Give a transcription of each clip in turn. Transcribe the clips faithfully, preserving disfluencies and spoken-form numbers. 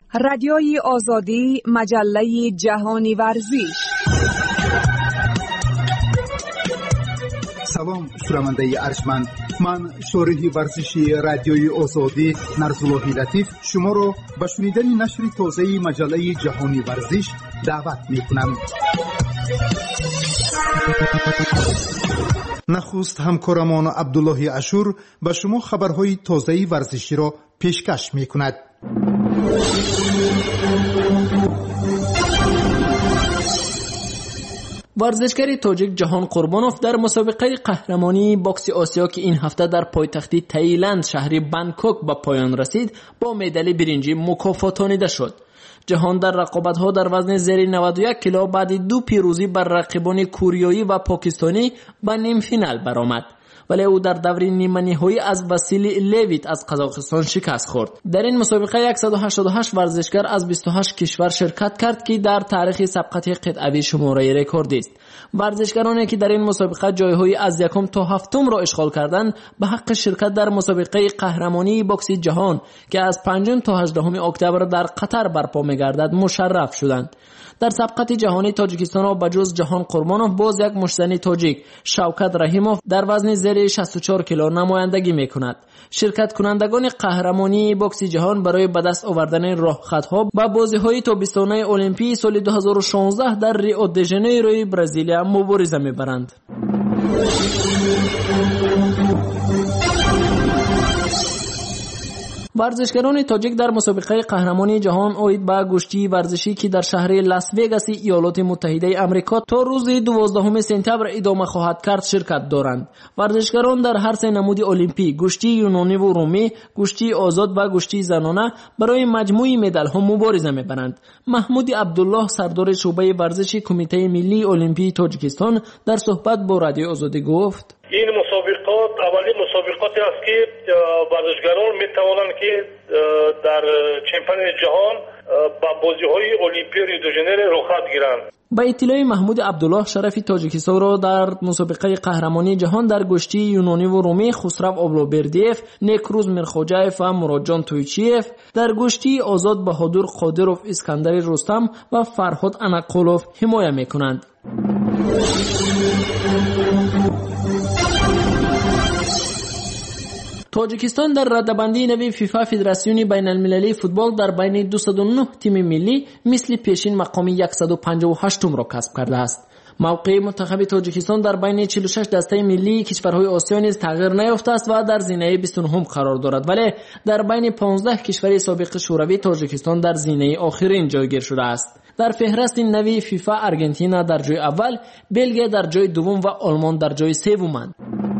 رادیوی آزادی، مجله جهانی ورزش. سلام شنونده ارجمند، من شارح ورزشی رادیوی آزادی نرزالله لطیف شما را به شنیدن نشر تازه مجله جهانی ورزش دعوت می‌کنم. نخست همکارمان عبدالله عاشور به شما خبرهای تازه ورزشی را پیشکش می‌کند. ورزشکار تاجیک جهان قربانوف در مسابقه قهرمانی باکس آسیا که این هفته در پایتخت تایلند شهر بانکوک به پایان رسید با مدال برنجی مکافاتانیده شد. جهان در رقابت‌ها در وزن زیر نود و یک کیلو بعد دو پیروزی بر رقیبان کوریایی و پاکستانی به نیم فینال برآمد، ولی او در دور نیمه نهایی از واسیلی لیویت از قزاقستان شکست خورد. در این مسابقه صد و هشتاد و هشت ورزشکار از بیست و هشت کشور شرکت کرد که در تاریخ سبقت قطعوی شماره رکوردی است. ورزشکارانی که در این مسابقه جایهای از یکم تا هفتم را اشغال کردند به حق شرکت در مسابقه قهرمانی باکس جهان که از پنجم تا هجدهم اکتبر در قطر برپا می‌گردد مشرف شدند. در سبقت جهانی تاجیکستان را بجز جهان قربانوف باز یک مشتزن تاجیک شوکت رحیموف در وزن زیر شصت و چهار کیلو نمایندگی می‌کند. شرکت کنندگان قهرمانی باکس جهان برای به دست آوردن راهخطها به بازی‌های تابستانه المپیک سال دو هزار و شانزده در ریو د ژانیروی برزیل مبارزه می‌برند. ورزشکاران تاجیک در مسابقه قهرمانی جهان اوید به گشتی ورزشی که در شهر لاس وگاس ایالات متحده آمریکا تا روز دوازدهم سپتامبر ادامه خواهد کرد شرکت دارند. ورزشکاران در هر سه نمود المپیک، گشتی یونانی و رومی، گشتی آزاد و گشتی زنانه برای مجموعی مدال ها مبارزه می‌برند. محمود عبدالله سردار شعبه ورزش کمیته ملی المپیک تاجیکستان در صحبت با رادیو آزادی گفت: این مسابقات اولین مسابقاتی است که ورزشکاران میتوانند که در چمپیونات جهان با بازی‌های المپیک ریو د ژانیرو رخصت گیرند. با اطلاع محمود عبدالله شرف تاجیکستان را در مسابقه قهرمانی جهان در گشتی یونانی و رومی خسرو آبلوبردیف، نیکروز میرخوجایف و مرادجان تویچیف، در گشتی آزاد بهادر قادروف اسکندر رستم و فرهاد انقلوف حمایت میکنند. تاجیکستان در رده‌بندی نوی فیفا فدراسیون بین المللی فوتبال در بین دویست و نه تیم ملی مثل پیشین مقام صد و پنجاه و هشت را کسب کرده است. موقع منتخب تاجیکستان در بین چهل و شش دسته ملی کشورهای آسیا نیز تغییر نیافته است و در زینه بیست و نه قرار دارد، ولی در بین پانزده کشور سابق شوروی تاجیکستان در زینه آخرین جایگیر شده است. در فهرست نوی فیفا آرژانتین در جای اول، بلژیم در جای دوم و آلمان در جای سوم.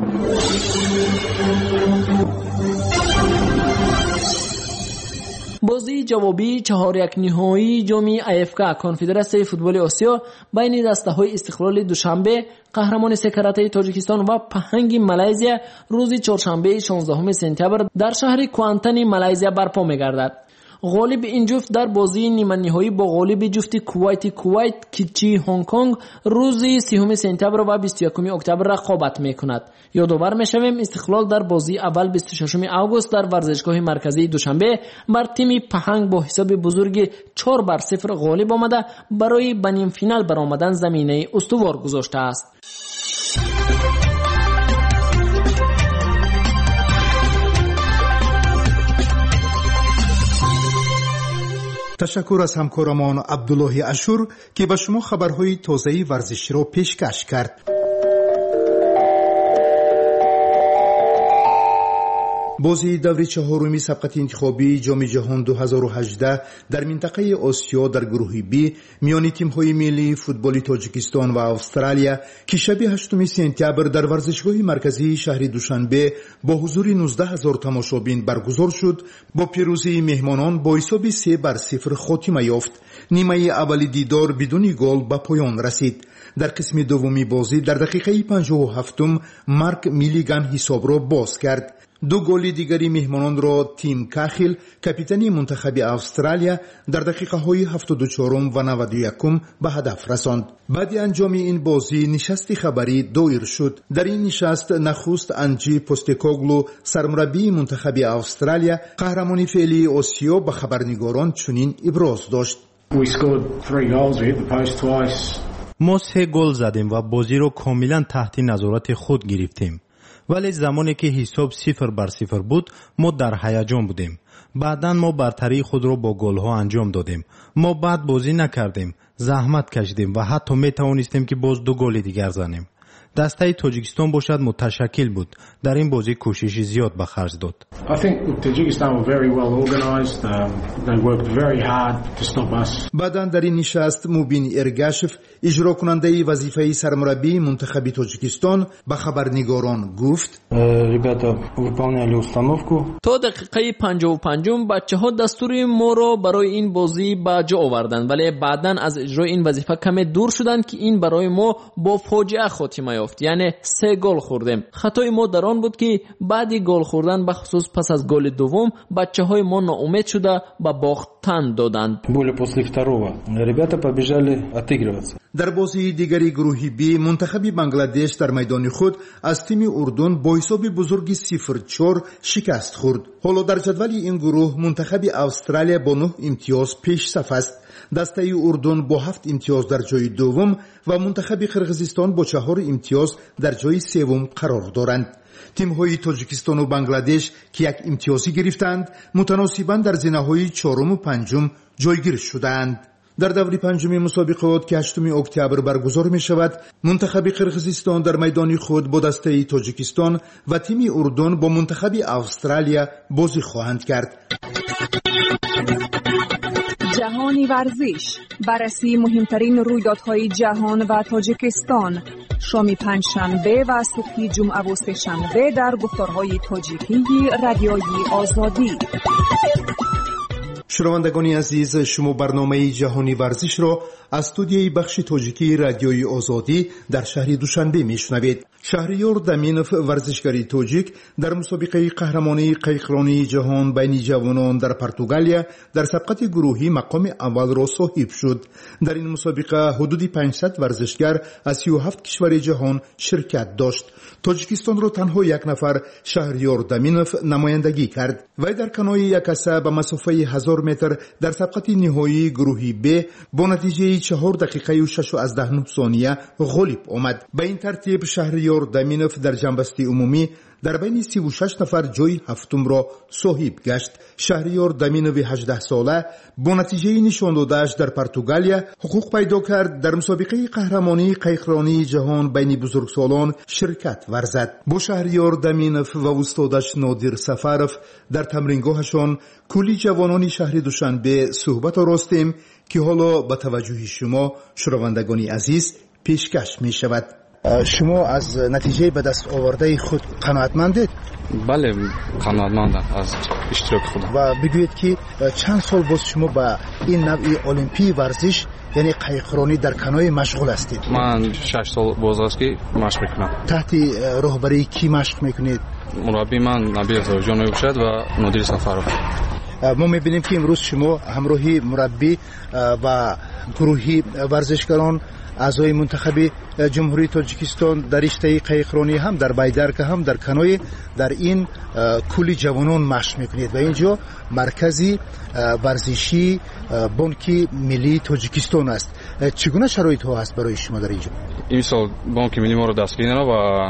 بازی جوابی چهار یک نهایی جام افک کنفدراسیون فوتبال آسیا بین دسته‌های استقلال دوشنبه قهرمان سکرته تاجیکستان و پهنگ مالزیا روز چهارشنبه شانزدهم سپتامبر در شهر کوانتن مالزیا برپا می‌گردد. غالب این جفت در بازی نیمه نهایی با غالب جفت کویت کویت کیچی هنگ کنگ روز سیوم سپتامبر و بیست و یکم اکتبر رقابت میکند. یادآور میشویم استقلال در بازی اول بیست و ششم آگوست در ورزشگاه مرکزی دوشنبه بر تیم پهنگ با حساب بزرگ چهار بر صفر غالب آمده برای به نیم فینال برآمدن زمینه استوار گذاشته است. تشکر از همکارمان عبدالله عاشور که به شما خبرهای تازه ورزشی را پیشکش کرد. بازی دوره چهارمی سبقت انتخابی جام جهان دو هزار و هجده در منطقه آسیا در گروه بی میان تیم‌های ملی فوتبال تاجیکستان و استرالیا که شب هشتم سپتامبر در ورزشگاه مرکزی شهر دوشنبه با حضور نوزده هزار تماشابین برگزار شد، با پیروزی مهمانان با حساب سه بر صفر خاتمه یافت. نیمه اول دیدار بدون گل به پایان رسید. در قسم دومی بازی در دقیقه پنجاه و هفتم مارک میلیگان حساب را باز کرد. دو گل دیگری مهمانان را تیم کاخیل کاپیتانی منتخب استرالیا در دقیقه های هفتاد و چهار و نود و یک به هدف رساند. بعد انجام این بازی نشست خبری دایر شد. در این نشست نخست انجی پوستکوگلو سرمربی منتخب استرالیا قهرمانی فعلی آسیا به خبرنگاران چنین ابراز داشت: ما سه گل زدیم و بازی رو کاملا تحت نظارت خود گرفتیم. ولی زمانی که حساب صفر بر صفر بود ما در هیجان بودیم. بعداً ما برتری خود را با گل‌ها انجام دادیم. ما بعد بازی نکردیم، زحمت کشیدیم و حتی می توانستیم که باز دو گل دیگر زنیم. دسته تاجیکستان باشد متشکل بود. در این بازی کوشش زیاد به خرج داد. بعداً در این نشست موبین ارگاشف اجرا کننده وظیفه سرمربی منتخب تاجیکستان به خبرنگاران گفت: تا دقیقه پنجاه و پنج بچه‌ها دستور ما را برای این بازی به جا آوردند، ولی بعداً از اجرای این وظیفه کمی دور شدند که این برای ما با فاجعه خاتمه یافت. یعنی سه گل خوردیم. خطای ما در آن بود که بعد گل خوردن به خصوص پس از گل دوم بچه‌های ما ناامید شده به باختن دادند. در بازی دیگری گروه بی منتخب بنگلادش در میدان خود از تیم اردن با حساب بزرگی صفر چهار شکست خورد. حالا در جدول این گروه منتخب استرالیا با نه امتیاز پیش صف است. دسته اردن با هفت امتیاز در جای دوم و منتخب قرقیزستان با چهار امتیاز در جای سوم قرار دارند. تیم‌های تاجیکستان و بنگلادش که یک امتیازی گرفتند متناسباً در زینه‌های چهارم و پنجم جایگیر شدند. در دور پنجم مسابقات که هشتم اکتبر برگزار می شود، منتخب قرقیزستان در میدان خود با دسته تاجیکستان و تیم اردن با منتخب استرالیا بازی خواهند کرد. جهانی ورزش، بررسی مهمترین رویدادهای جهان و تاجیکستان، شام پنجشنبه و صبح جمعه و سه‌شنبه در گفتارهای تاجیکی رادیوی آزادی. شنوندگان عزیز، شما برنامه جهانی ورزش را از استودیوی بخش تاجیکی رادیوی آزادی در شهر دوشنبه میشنوید. شهریار دامینوف ورزشکاری تاجیک در مسابقه قهرمانی قایقرانی جهان بین جوانان در پرتغالیا در سبقت گروهی مقام اول را صاحب شد. در این مسابقه حدود پانصد ورزشگر از سی و هفت کشور جهان شرکت داشت. تاجیکستان را تنها یک نفر شهریار دامینوف نمایندگی کرد. وی در کنوی یکسه به مسافه هزار متر در سبقت نهایی گروهی ب با نتیجه چهار دقیقه و شش و از ده نه ثانیه غالب آمد. به این ترتیب شهریار دامینوف در جنبسته عمومی در بین سی و شش نفر جای هفتم را صاحب گشت. شهریار دامینوف هجده ساله با نتیجه نشان داده‌اش در پرتغالیا حقوق پیدا کرد در مسابقه قهرمانی قایقرانی جهان بین بزرگسالان شرکت ورزد. با شهریار دامینوف و استادش نادر سفرف در تمرینگاهشان کلی جوانان شهر دوشنبه صحبت آراستیم که حالا به توجه شما شنوندگان عزیز پیشکش می شود. شما از نتیجه به دست آورده خود قناعتمندید؟ بله قناعتمندم از اشتراک خودم. و بگویید که چند سال باز شما با این نوع المپی ورزش یعنی قایقرانی در کنوی مشغول هستید؟ من شش سال باز است که مشق میکنم. تحت راهبری کی مشق میکنید؟ مربی من نبیل زاوجان میباشد و نادر سفرف. ما میبینیم که امروز شما همراهی مربی و گروهی ورزشکاران اعضای منتخب جمهوری تاجیکستان در رشته قایقرانی هم در بایدرک هم در کنوی در این کلی جوانان مشق میکنید و اینجا مرکزی ورزشی بانک ملی تاجیکستان است. چگونه شرایط ها است برای شما در اینجا؟ این سال بانک ملی ما رو دستگیر و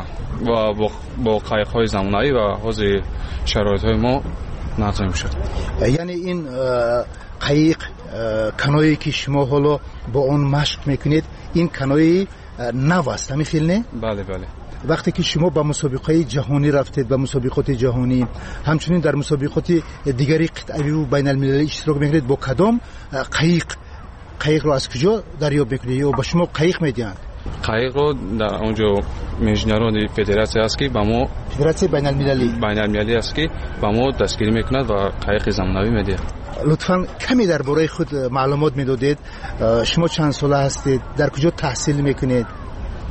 و با قایق های زمانه‌ای و حاضر شرایط های ما نظم شد. یعنی این قایق کنویی که شما حالا با اون مشق میکنید این کنوی نو است همین نه؟ بله بله. وقتی که شما به مسابقه جهانی رفتید به مسابقات جهانی همچنین در مسابقات دیگری قطعی و بین المللی اشتراک میکنید با کدام قایق قایق رو از کجا دریافت میکنید یا با شما قایق میدین؟ قایق رو در اونجا میجنران فدراسیون است که با ما فدراسیون بین المللی بین المللی است که با ما دستگیری میکند و قایق زمینوی میده. لطفاً کمی درباره خود معلومات میدادید. شما چند ساله هستید؟ در کجا تحصیل میکنید؟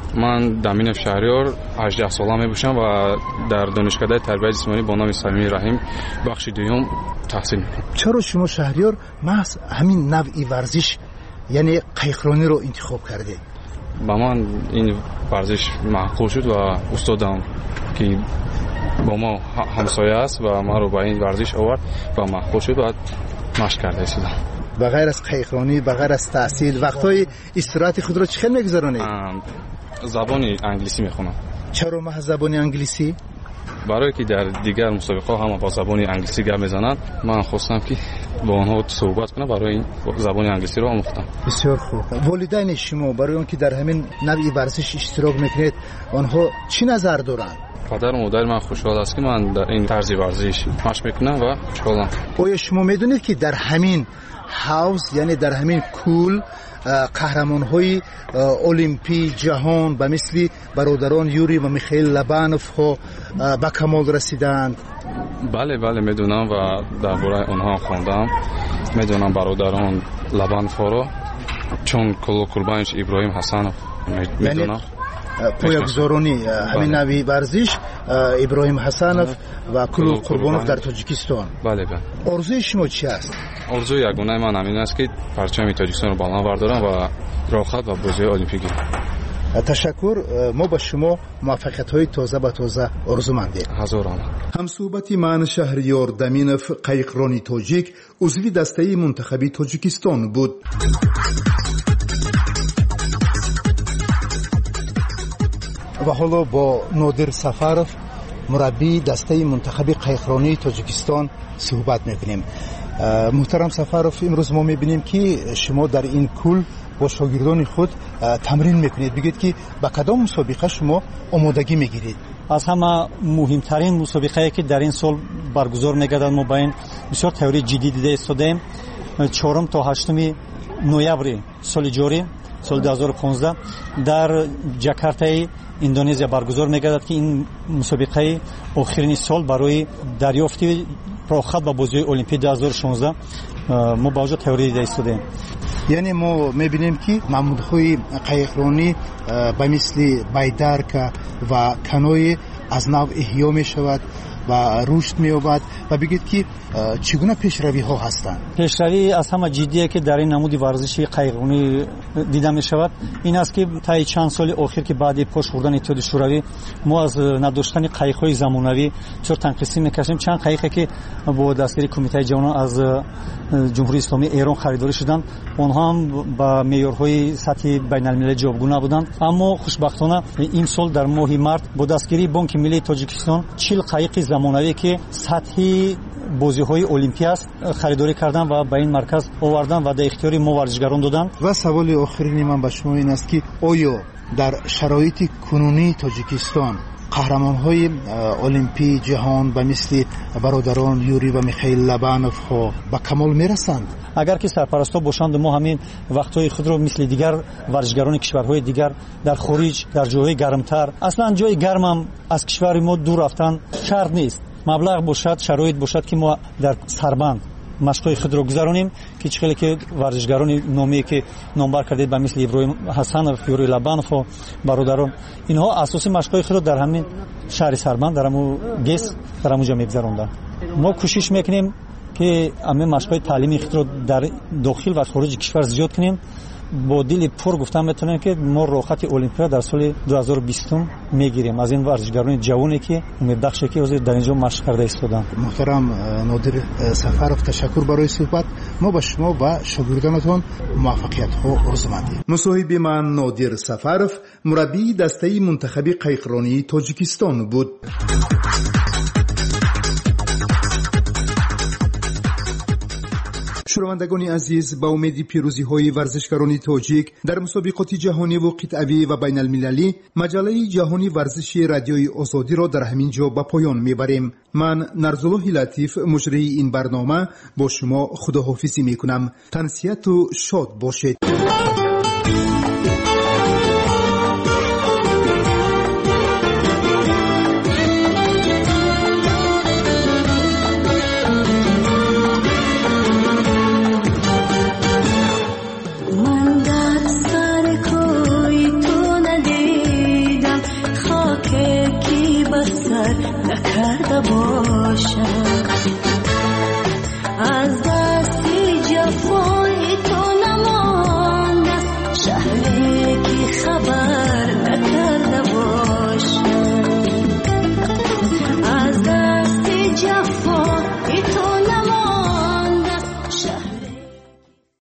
من دامین شهریار هجده سالم میباشم و در دانشکده تربیت جسمانی با نام صمیمی رحیم بخش دوم تحصیل میکنم. چرا شما شهریار محض همین نوعی ورزش یعنی قایقرانی رو انتخاب کرده؟ با من این ورزش معقول شد و استادم که با ما همسایه است و ما رو با این ورزش آورد و معقول شد و مشق کرده ایستادم. بغیر از قایقرانی، بغیر از تحصیل، وقتای استراحت خود رو چخیل میگذرونید؟ زبان انگلیسی میخونم. چرا محض زبان انگلیسی؟ برای که در دیگر مسابقه ها هم با زبان انگلیسی گپ میزنن، من خواستم که با آنها صحبت کنم، برای این زبان انگلیسی رو آموختم. بسیار خوب. والدین شما برای اون که در همین نوع ورزش اشتراک میکنید، آنها چی نظر دارند؟ پدر و مادر من خوشحال است که من در این طرز ورزش مشق میکنم و خوشحالم. آیا شما میدونید که در همین حوض یعنی در همین کول قهرمان‌های المپی جهان به مثل برادران یوری و میخائیل لبانوف ها به کمال رسیدند؟ بله بله میدونم و درباره آنها خواندم. میدونم برادران لبانوف ها رو، چون کلو قربانش ابراهیم حسنوف میدونم. پایه‌گذارانی همین نوعی ورزش ابراهیم حسنوف و کلو قربانوف در تاجیکستان. بله بله. آرزوی شما چی است؟ آرزوی یگانه من همین است که پرچم تاجیکستان رو بالا بردارم و راحت و بازی المپیک. تشکر. ما با شما موفقیت‌های تازه به تازه آرزومندیم. هزاران. همصحبت من شهریار دامینوف قایقرانی تاجیک عضو دسته منتخبی تاجیکستان بود. و حالا با نادر سفرов مربی دسته منتخب قایقرانی تاجیکستان صحبت می‌کنیم. محترم سفرов، امروز ما می‌بینیم که شما در این کول با شاگردان خود تمرین می‌کنید. بگید که با کدام مسابقه شما آمادگی می‌گیرید؟ از همه مهمترین مسابقه‌ای که در این سال برگزار می‌گردد ما با این بسیار تئوری جدی دیده استادیم. چهارم تا هشتم نوامبر سال جاری سال دو هزار و پانزده در جاکارتای اندونزیا برگزار می‌گردد که این مسابقه آخرین سال برای دریافت راحت با بازی المپیک دو هزار و شانزده ما با وجه تئوری دیده استادیم. یعنی ما می‌بینیم که معمول‌های قایقرانی به مثل بایدارکا و کانوی از نو احیا می‌شود و رشد می‌یابد و بگید که چگونه پیشروی ها هستند؟ پیشروی از همه جدیه که در این نمود ورزشی قایقرانی دیده می‌شود این است که تا چند سال اخیر که بعد پشت خوردن اتحاد شوروی ما از نداشتن قایق‌های زمانوی چطور تنقسیم می‌کردیم. چند قایقی که با دستگیری کمیته جهانی از جمهوری اسلامی ایران خریداری شدند، آنها هم با معیارهای سطح بین‌المللی جایگزین بودند. اما خوشبختانه این سال در ماه مارس با دستگیری بانک ملی تاجیکستان چهل قایق زمانوی که سطح بازی‌های المپیک است خریداری کردن و به این مرکز آوردن و در اختیار ما ورزشگران دادن. و سوال آخرین من به شما این است که آیا در شرایط کنونی تاجیکستان قهرمان‌های المپی جهان به مثل برادران یوری و میخائیل لبانوف ها به کمال میرسند؟ اگر که سرپرستا باشند ما همین وقت‌های خود رو مثل دیگر ورزشگران کشورهای دیگر در خارج در جاهای گرمتر، اصلا جای گرم هم از کشور ما دور رفتن شرط نیست. مبلغ باشد، شرایط باشد که ما در سربند مشق‌های خود رو گذرانیم که چخیلی که ورزشگران نامی که نامبر کردید به مثل ابراهیم حسنوف، یوری لبانوف و برادران، اینها اساسی مشق‌های خود رو در همین شهر سربند در همون گس در همونجا می‌گذراندن. ما کوشش میکنیم که همین مشق‌های تعلیمی خود رو در داخل و خارج کشور زیاد کنیم. با دل پر گفتم میتونم که ما راحت المپیاد در سال دو هزار و بیست میگیریم از این ورزشگران جوانی که امیدبخشه که در اینجا مشق کرده ایستادن. محترم نادر سفرов، تشکر برای صحبت. ما با شما و شاگردانتون موفقیت ها آرزومندیم. مصاحبه من نادر سفرов، مربی دسته منتخب قایقرانی تاجیکستان بود. شنوندگان عزیز، با امید پیروزی های ورزشکاران تاجیک در مسابقات جهانی و قطعی و بین المللی، مجله جهانی ورزش رادیوی آزادی را در همین جا به پایان میبریم. من نرزالله لطیف مجری این برنامه با شما خداحافظی میکنم. تنسیت و شاد باشید.